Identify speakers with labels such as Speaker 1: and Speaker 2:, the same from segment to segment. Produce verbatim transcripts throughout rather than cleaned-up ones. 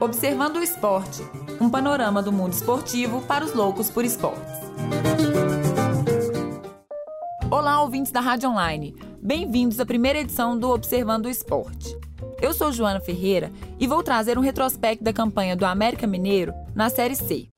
Speaker 1: Observando o Esporte, um panorama do mundo esportivo para os loucos por esportes. Olá, ouvintes da Rádio Online. Bem-vindos à primeira edição do Observando o Esporte. Eu sou Joana Ferreira e vou trazer um retrospecto da campanha do América Mineiro na Série C.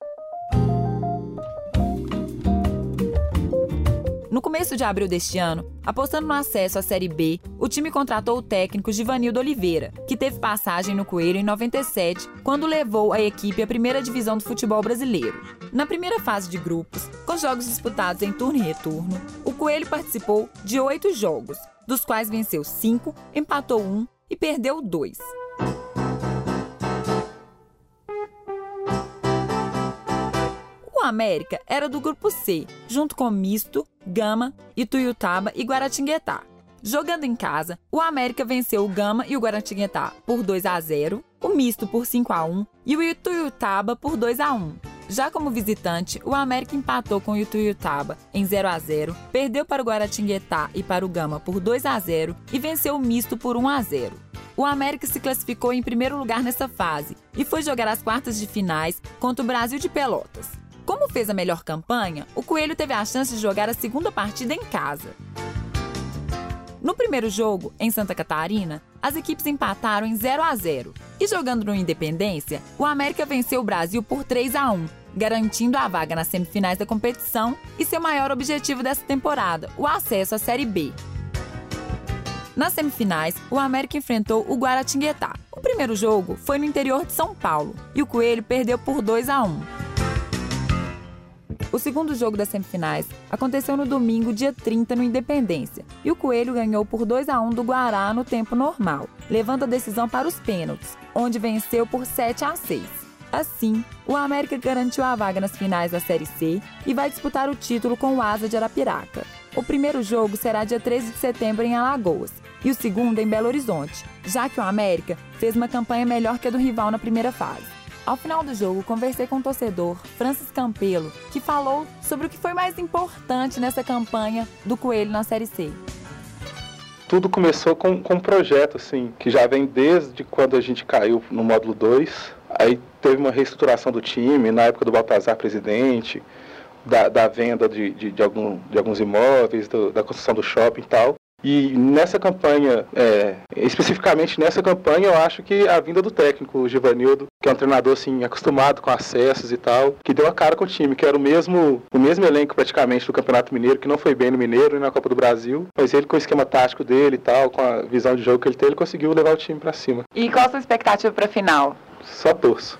Speaker 1: No começo de abril deste ano, apostando no acesso à Série B, o time contratou o técnico Givanildo Oliveira, que teve passagem no Coelho em noventa e sete, quando levou a equipe à primeira divisão do futebol brasileiro. Na primeira fase de grupos, com jogos disputados em turno e retorno, o Coelho participou de oito jogos, dos quais venceu cinco, empatou um e perdeu dois. O América era do grupo C, junto com Misto, Gama, Ituiutaba e Guaratinguetá. Jogando em casa, o América venceu o Gama e o Guaratinguetá por dois a zero, o Misto por cinco a um e o Ituiutaba por dois a um. Já como visitante, o América empatou com o Ituiutaba em zero a zero, perdeu para o Guaratinguetá e para o Gama por dois a zero e venceu o Misto por um a zero. O América se classificou em primeiro lugar nessa fase e foi jogar as quartas de finais contra o Brasil de Pelotas. Como fez a melhor campanha, o Coelho teve a chance de jogar a segunda partida em casa. No primeiro jogo, em Santa Catarina, as equipes empataram em zero a zero. E jogando no Independência, o América venceu o Brasil por três a um, garantindo a vaga nas semifinais da competição e seu maior objetivo dessa temporada, o acesso à Série B. Nas semifinais, o América enfrentou o Guaratinguetá. O primeiro jogo foi no interior de São Paulo e o Coelho perdeu por dois a um. O segundo jogo das semifinais aconteceu no domingo, dia trinta, no Independência, e o Coelho ganhou por dois a um do Guará no tempo normal, levando a decisão para os pênaltis, onde venceu por sete a seis. Assim, o América garantiu a vaga nas finais da Série C e vai disputar o título com o Asa de Arapiraca. O primeiro jogo será dia treze de setembro em Alagoas e o segundo em Belo Horizonte, já que o América fez uma campanha melhor que a do rival na primeira fase. Ao final do jogo, conversei com o torcedor Francis Campelo, que falou sobre o que foi mais importante nessa campanha do Coelho na Série C.
Speaker 2: Tudo começou com, com um projeto, assim, que já vem desde quando a gente caiu no módulo dois. Aí teve uma reestruturação do time, na época do Baltazar presidente, da, da venda de, de, de, algum, de alguns imóveis, do, da construção do shopping e tal. E nessa campanha, é, especificamente nessa campanha, eu acho que a vinda do técnico, o Givanildo, que é um treinador assim, acostumado com acessos e tal, que deu a cara com o time, que era o mesmo, o mesmo elenco praticamente do Campeonato Mineiro, que não foi bem no Mineiro e na Copa do Brasil, mas ele com o esquema tático dele e tal, com a visão de jogo que ele tem, ele conseguiu levar o time pra cima.
Speaker 3: E qual a sua expectativa pra final?
Speaker 2: Só torço.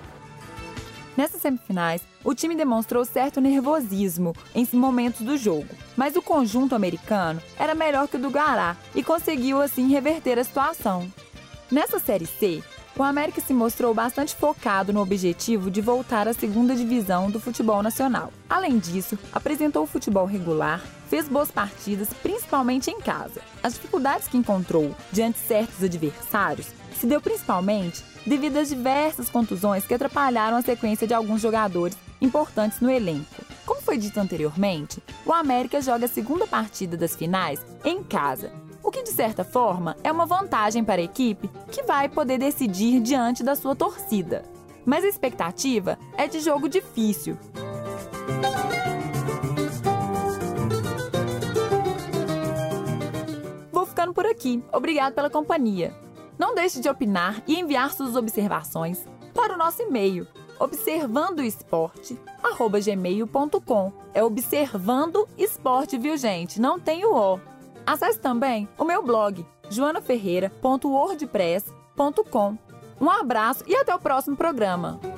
Speaker 1: Nessas semifinais, o time demonstrou certo nervosismo em momentos do jogo, mas o conjunto americano era melhor que o do Guará e conseguiu assim reverter a situação. Nessa Série C, o América se mostrou bastante focado no objetivo de voltar à segunda divisão do futebol nacional. Além disso, apresentou o futebol regular, fez boas partidas, principalmente em casa. As dificuldades que encontrou diante de certos adversários se deu principalmente devido às diversas contusões que atrapalharam a sequência de alguns jogadores importantes no elenco. Como foi dito anteriormente, o América joga a segunda partida das finais em casa, o que de certa forma é uma vantagem para a equipe que vai poder decidir diante da sua torcida. Mas a expectativa é de jogo difícil. Vou ficando por aqui. Obrigado pela companhia. Não deixe de opinar e enviar suas observações para o nosso e-mail observandoesporte arroba gmail ponto com. É observando esporte, viu, gente? Não tem o O. Acesse também o meu blog joana ferreira ponto wordpress ponto com. Um abraço e até o próximo programa.